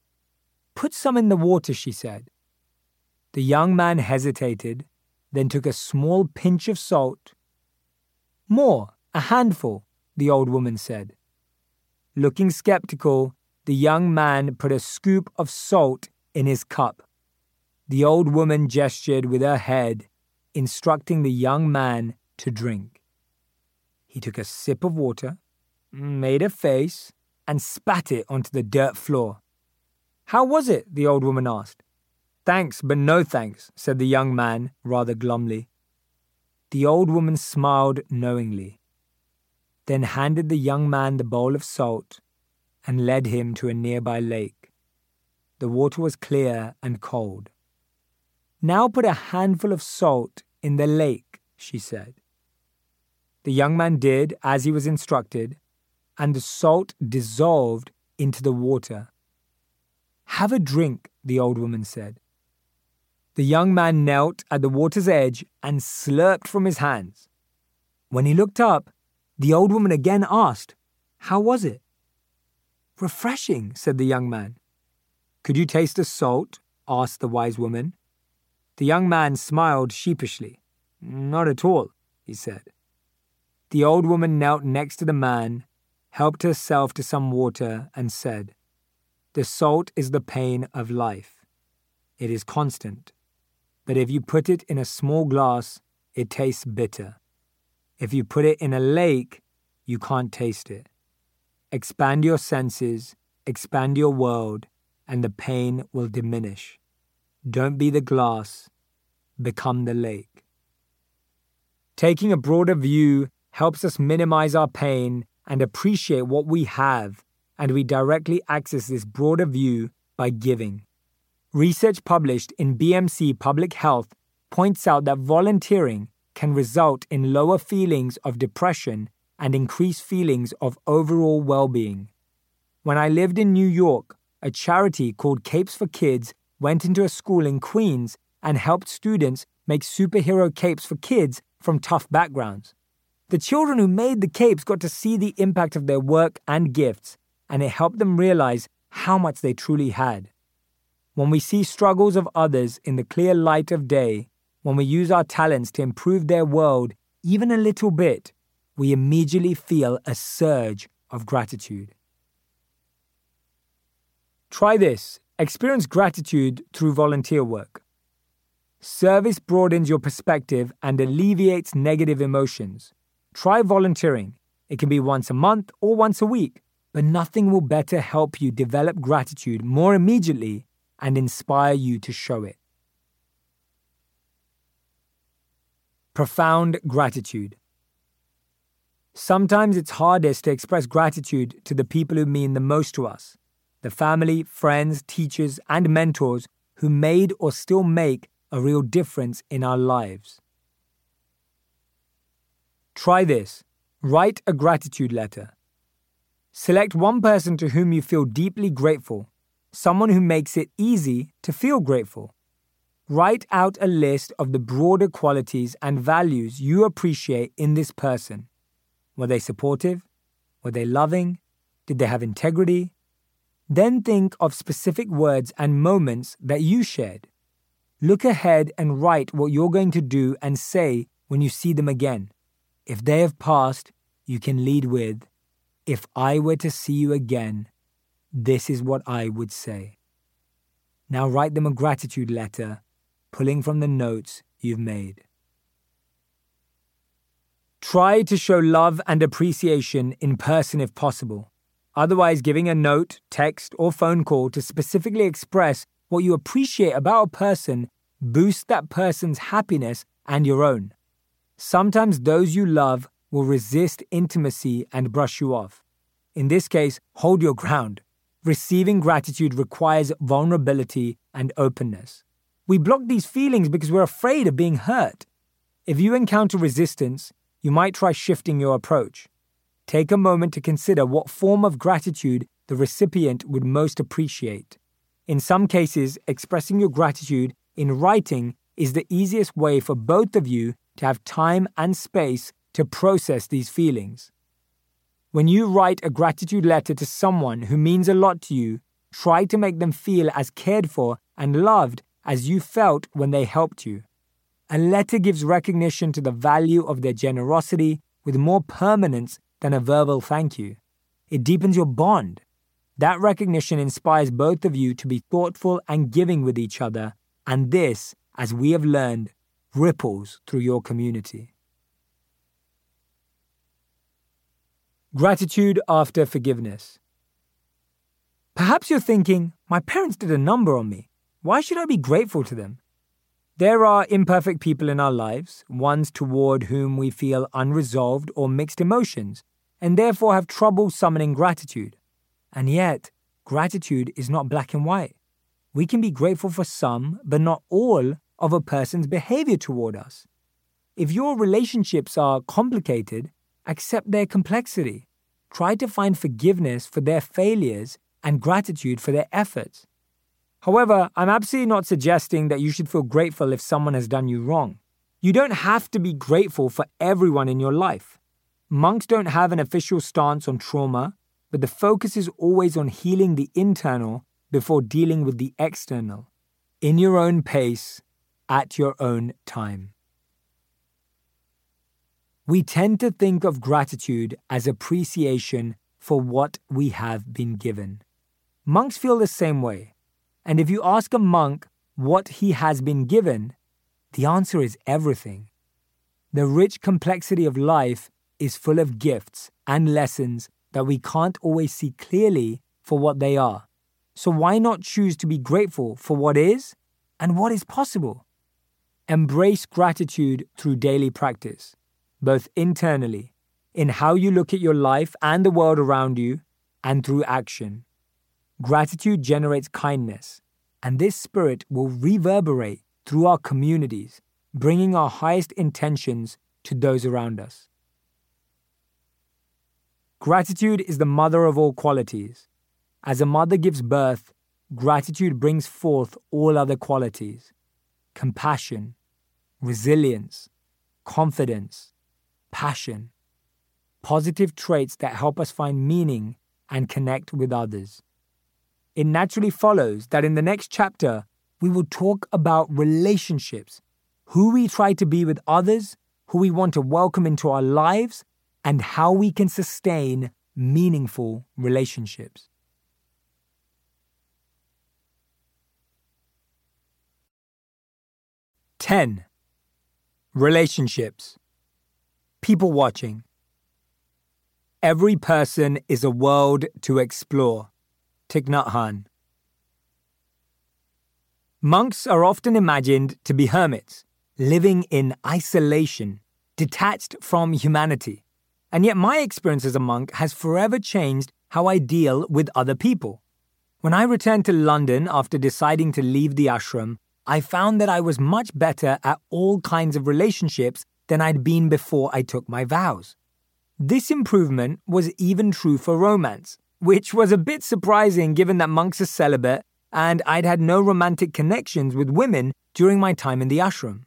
"Put some in the water," she said. The young man hesitated, then took a small pinch of salt. "More, a handful," the old woman said. Looking skeptical, the young man put a scoop of salt in his cup. The old woman gestured with her head, instructing the young man to drink. He took a sip of water, made a face, and spat it onto the dirt floor. "How was it?" the old woman asked. "Thanks, but no thanks," said the young man, rather glumly. The old woman smiled knowingly, then handed the young man the bowl of salt and led him to a nearby lake. The water was clear and cold. "Now put a handful of salt in the lake," she said. The young man did as he was instructed, and the salt dissolved into the water. "Have a drink," the old woman said. The young man knelt at the water's edge and slurped from his hands. When he looked up, the old woman again asked, "How was it?" "Refreshing," said the young man. "Could you taste the salt?" asked the wise woman. The young man smiled sheepishly. "Not at all," he said. The old woman knelt next to the man, helped herself to some water, and said, "The salt is the pain of life. It is constant. But if you put it in a small glass, it tastes bitter. If you put it in a lake, you can't taste it. Expand your senses, expand your world, and the pain will diminish. Don't be the glass, become the lake." Taking a broader view helps us minimize our pain and appreciate what we have, and we directly access this broader view by giving. Research published in B M C Public Health points out that volunteering can result in lower feelings of depression and increased feelings of overall well-being. When I lived in New York, a charity called Capes for Kids went into a school in Queens and helped students make superhero capes for kids from tough backgrounds. The children who made the capes got to see the impact of their work and gifts, and it helped them realize how much they truly had. When we see struggles of others in the clear light of day, when we use our talents to improve their world even a little bit, we immediately feel a surge of gratitude. Try this. Experience gratitude through volunteer work. Service broadens your perspective and alleviates negative emotions. Try volunteering. It can be once a month or once a week, but nothing will better help you develop gratitude more immediately and inspire you to show it. Profound gratitude. Sometimes it's hardest to express gratitude to the people who mean the most to us, the family, friends, teachers, and mentors who made or still make a real difference in our lives. Try this. Write a gratitude letter. Select one person to whom you feel deeply grateful, someone who makes it easy to feel grateful. Write out a list of the broader qualities and values you appreciate in this person. Were they supportive? Were they loving? Did they have integrity? Then think of specific words and moments that you shared. Look ahead and write what you're going to do and say when you see them again. If they have passed, you can lead with, "If I were to see you again, this is what I would say." Now write them a gratitude letter, pulling from the notes you've made. Try to show love and appreciation in person if possible. Otherwise, giving a note, text, or phone call to specifically express what you appreciate about a person boosts that person's happiness and your own. Sometimes those you love will resist intimacy and brush you off. In this case, hold your ground. Receiving gratitude requires vulnerability and openness. We block these feelings because we're afraid of being hurt. If you encounter resistance, you might try shifting your approach. Take a moment to consider what form of gratitude the recipient would most appreciate. In some cases, expressing your gratitude in writing is the easiest way for both of you to have time and space to process these feelings. When you write a gratitude letter to someone who means a lot to you, try to make them feel as cared for and loved as you felt when they helped you. A letter gives recognition to the value of their generosity with more permanence than a verbal thank you. It deepens your bond. That recognition inspires both of you to be thoughtful and giving with each other, and this, as we have learned, ripples through your community. Gratitude after forgiveness. Perhaps you're thinking, my parents did a number on me. Why should I be grateful to them? There are imperfect people in our lives, ones toward whom we feel unresolved or mixed emotions, and therefore have trouble summoning gratitude. And yet, gratitude is not black and white. We can be grateful for some, but not all, of a person's behavior toward us. If your relationships are complicated, accept their complexity. Try to find forgiveness for their failures and gratitude for their efforts. However, I'm absolutely not suggesting that you should feel grateful if someone has done you wrong. You don't have to be grateful for everyone in your life. Monks don't have an official stance on trauma, but the focus is always on healing the internal before dealing with the external, in your own pace, at your own time. We tend to think of gratitude as appreciation for what we have been given. Monks feel the same way. And if you ask a monk what he has been given, the answer is everything. The rich complexity of life is full of gifts and lessons that we can't always see clearly for what they are. So why not choose to be grateful for what is and what is possible? Embrace gratitude through daily practice, both internally, in how you look at your life and the world around you, and through action. Gratitude generates kindness, and this spirit will reverberate through our communities, bringing our highest intentions to those around us. Gratitude is the mother of all qualities. As a mother gives birth, gratitude brings forth all other qualities: compassion, resilience, confidence, passion, positive traits that help us find meaning and connect with others. It naturally follows that in the next chapter, we will talk about relationships, who we try to be with others, who we want to welcome into our lives, and how we can sustain meaningful relationships. ten. Relationships. People watching. Every person is a world to explore. Thich Nhat Hanh. Monks are often imagined to be hermits, living in isolation, detached from humanity. And yet my experience as a monk has forever changed how I deal with other people. When I returned to London after deciding to leave the ashram, I found that I was much better at all kinds of relationships than I'd been before I took my vows. This improvement was even true for romance, which was a bit surprising given that monks are celibate and I'd had no romantic connections with women during my time in the ashram.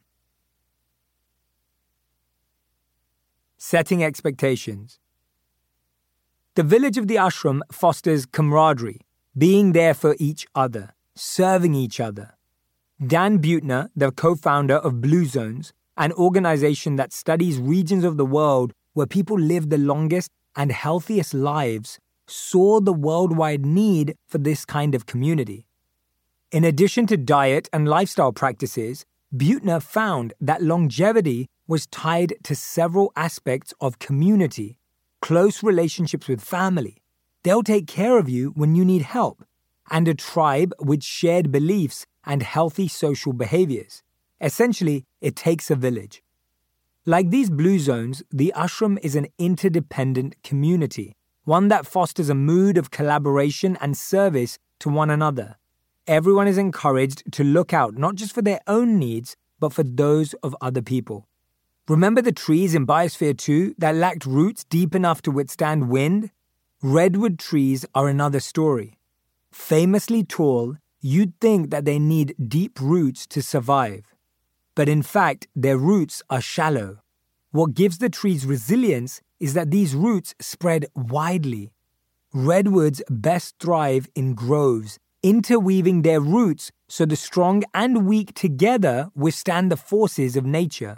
Setting expectations. The village of the ashram fosters camaraderie, being there for each other, serving each other. Dan Buettner, the co-founder of Blue Zones, an organization that studies regions of the world where people live the longest and healthiest lives, saw the worldwide need for this kind of community. In addition to diet and lifestyle practices, Buettner found that longevity was tied to several aspects of community, close relationships with family. They'll take care of you when you need help, and a tribe with shared beliefs and healthy social behaviors. Essentially, it takes a village. Like these blue zones, the ashram is an interdependent community, one that fosters a mood of collaboration and service to one another. Everyone is encouraged to look out not just for their own needs, but for those of other people. Remember the trees in Biosphere two that lacked roots deep enough to withstand wind? Redwood trees are another story. Famously tall, you'd think that they need deep roots to survive. But in fact, their roots are shallow. What gives the trees resilience is that these roots spread widely. Redwoods best thrive in groves, interweaving their roots so the strong and weak together withstand the forces of nature.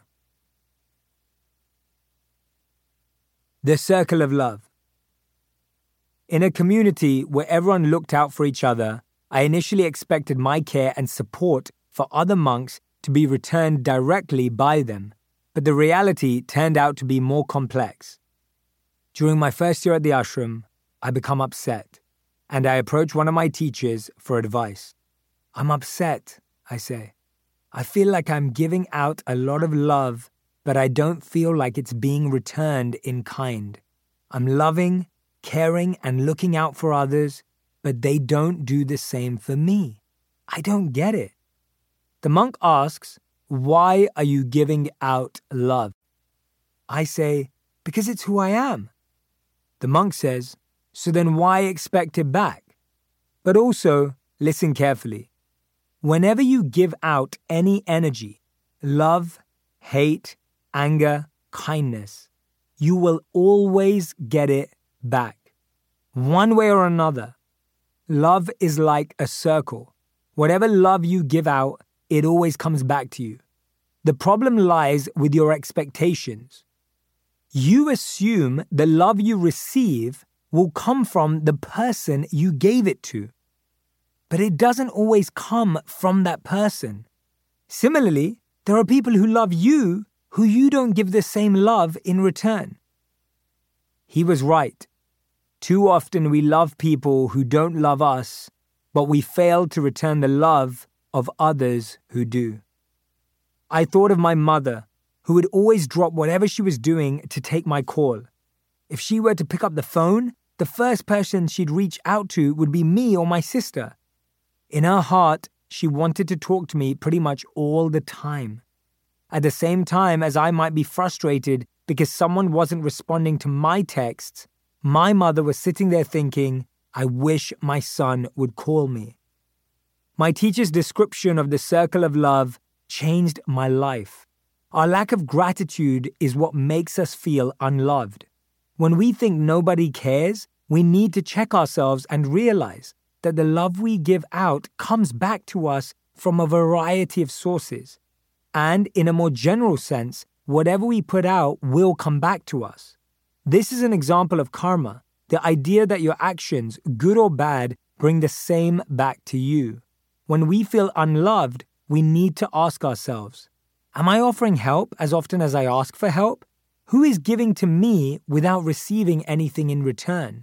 The circle of love. In a community where everyone looked out for each other, I initially expected my care and support for other monks to be returned directly by them, but the reality turned out to be more complex. During my first year at the ashram, I become upset, and I approach one of my teachers for advice. I'm upset, I say. I feel like I'm giving out a lot of love, but I don't feel like it's being returned in kind. I'm loving, caring, and looking out for others, but they don't do the same for me. I don't get it. The monk asks, "Why are you giving out love?" I say, "Because it's who I am." The monk says, "So then why expect it back?" But also, listen carefully. Whenever you give out any energy, love, hate, anger, kindness, you will always get it back. One way or another. Love is like a circle. Whatever love you give out, it always comes back to you. The problem lies with your expectations. You assume the love you receive will come from the person you gave it to. But it doesn't always come from that person. Similarly, there are people who love you who you don't give the same love in return. He was right. Too often we love people who don't love us, but we fail to return the love of others who do. I thought of my mother, who would always drop whatever she was doing to take my call. If she were to pick up the phone, the first person she'd reach out to would be me or my sister. In her heart, she wanted to talk to me pretty much all the time. At the same time as I might be frustrated because someone wasn't responding to my texts, my mother was sitting there thinking, I wish my son would call me. My teacher's description of the circle of love changed my life. Our lack of gratitude is what makes us feel unloved. When we think nobody cares, we need to check ourselves and realize that the love we give out comes back to us from a variety of sources. And in a more general sense, whatever we put out will come back to us. This is an example of karma, the idea that your actions, good or bad, bring the same back to you. When we feel unloved, we need to ask ourselves, am I offering help as often as I ask for help? Who is giving to me without receiving anything in return?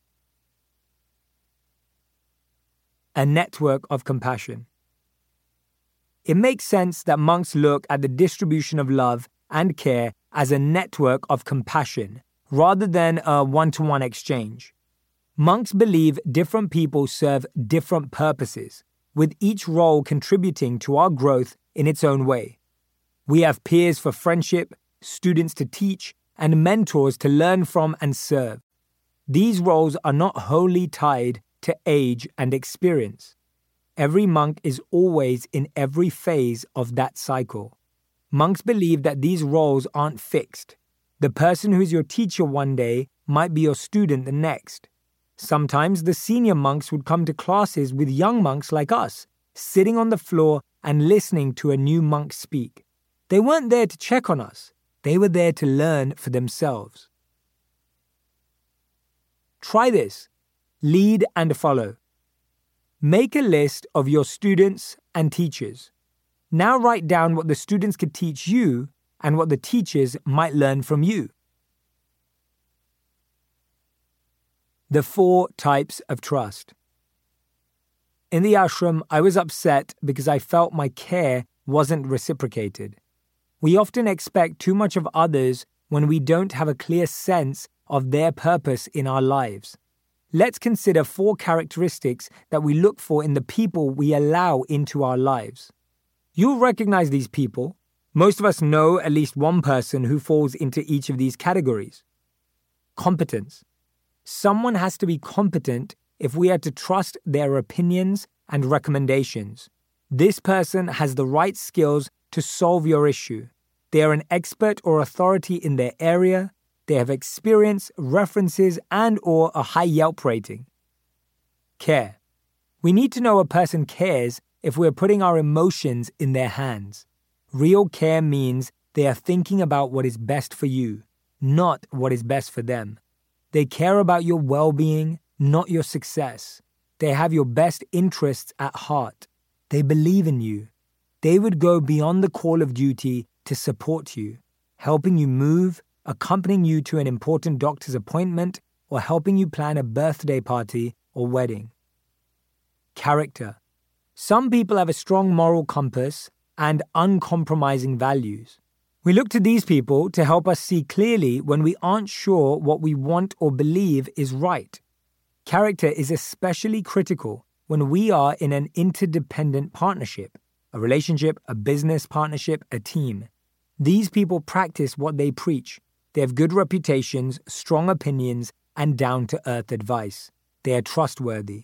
A network of compassion. It makes sense that monks look at the distribution of love and care as a network of compassion, rather than a one-to-one exchange. Monks believe different people serve different purposes, with each role contributing to our growth in its own way. We have peers for friendship, students to teach, and mentors to learn from and serve. These roles are not wholly tied to age and experience. Every monk is always in every phase of that cycle. Monks believe that these roles aren't fixed. The person who is your teacher one day might be your student the next. Sometimes the senior monks would come to classes with young monks like us, sitting on the floor and listening to a new monk speak. They weren't there to check on us. They were there to learn for themselves. Try this. Lead and follow. Make a list of your students and teachers. Now write down what the students could teach you and what the teachers might learn from you. The four types of trust. In the ashram, I was upset because I felt my care wasn't reciprocated. We often expect too much of others when we don't have a clear sense of their purpose in our lives. Let's consider four characteristics that we look for in the people we allow into our lives. You'll recognize these people. Most of us know at least one person who falls into each of these categories. Competence. Someone has to be competent if we are to trust their opinions and recommendations. This person has the right skills to solve your issue. They are an expert or authority in their area. They have experience, references, and or a high Yelp rating. Care. We need to know a person cares if we're putting our emotions in their hands. Real care means they are thinking about what is best for you, not what is best for them. They care about your well-being, not your success. They have your best interests at heart. They believe in you. They would go beyond the call of duty to support you, helping you move, accompanying you to an important doctor's appointment, or helping you plan a birthday party or wedding. Character. Some people have a strong moral compass and uncompromising values. We look to these people to help us see clearly when we aren't sure what we want or believe is right. Character is especially critical when we are in an interdependent partnership, a relationship, a business partnership, a team. These people practice what they preach. They have good reputations, strong opinions, and down-to-earth advice. They are trustworthy.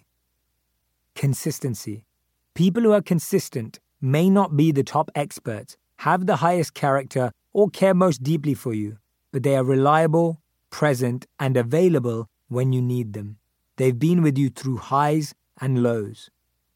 Consistency. People who are consistent may not be the top experts, have the highest character, or care most deeply for you, but they are reliable, present, and available when you need them. They've been with you through highs and lows.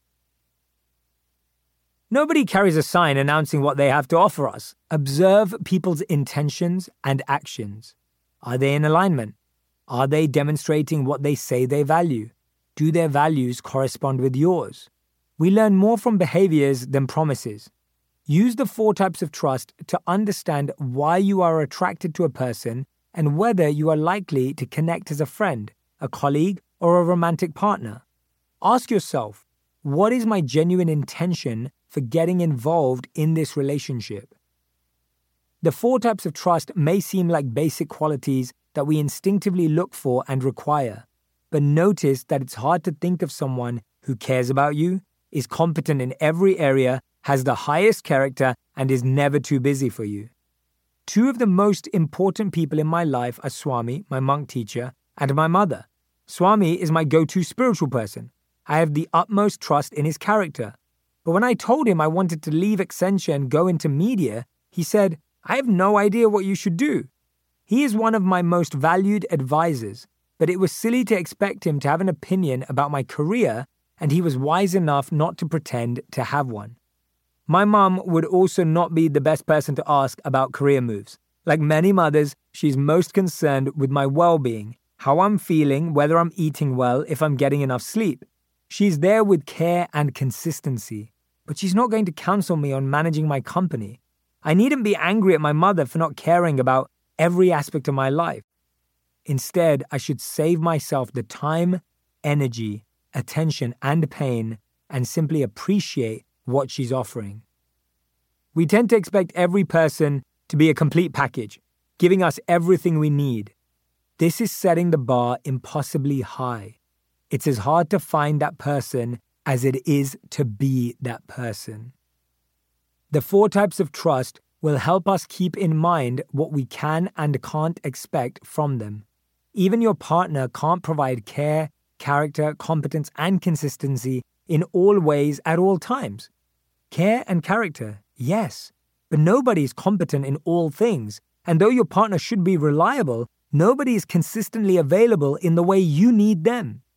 Nobody carries a sign announcing what they have to offer us. Observe people's intentions and actions. Are they in alignment? Are they demonstrating what they say they value? Do their values correspond with yours? We learn more from behaviors than promises. Use the four types of trust to understand why you are attracted to a person and whether you are likely to connect as a friend, a colleague, or a romantic partner. Ask yourself, what is my genuine intention for getting involved in this relationship? The four types of trust may seem like basic qualities that we instinctively look for and require, but notice that it's hard to think of someone who cares about you, is competent in every area, has the highest character, and is never too busy for you. Two of the most important people in my life are Swami, my monk teacher, and my mother. Swami is my go-to spiritual person. I have the utmost trust in his character. But when I told him I wanted to leave Accenture and go into media, he said, I have no idea what you should do. He is one of my most valued advisors, but it was silly to expect him to have an opinion about my career, and he was wise enough not to pretend to have one. My mum would also not be the best person to ask about career moves. Like many mothers, she's most concerned with my well-being, how I'm feeling, whether I'm eating well, if I'm getting enough sleep. She's there with care and consistency, but she's not going to counsel me on managing my company. I needn't be angry at my mother for not caring about every aspect of my life. Instead, I should save myself the time, energy, attention, and pain, and simply appreciate what she's offering. We tend to expect every person to be a complete package, giving us everything we need. This is setting the bar impossibly high. It's as hard to find that person as it is to be that person. The four types of trust will help us keep in mind what we can and can't expect from them. Even your partner can't provide care, character, competence, and consistency in all ways at all times. Care and character, yes, but nobody is competent in all things, and though your partner should be reliable, nobody is consistently available in the way you need them.